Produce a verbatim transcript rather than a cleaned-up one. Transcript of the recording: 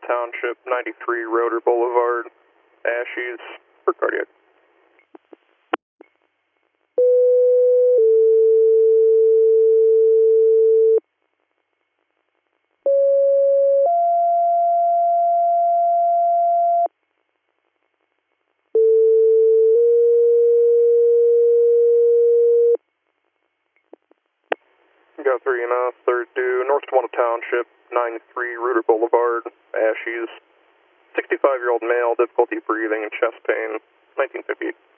Township, ninety-three Roder Boulevard, Ashes, for cardiac. Go three and a third due, North Toronto Township, ninety-three Roder Boulevard, Ashes, sixty-five-year-old male, difficulty breathing and chest pain, nineteen fifty-eight.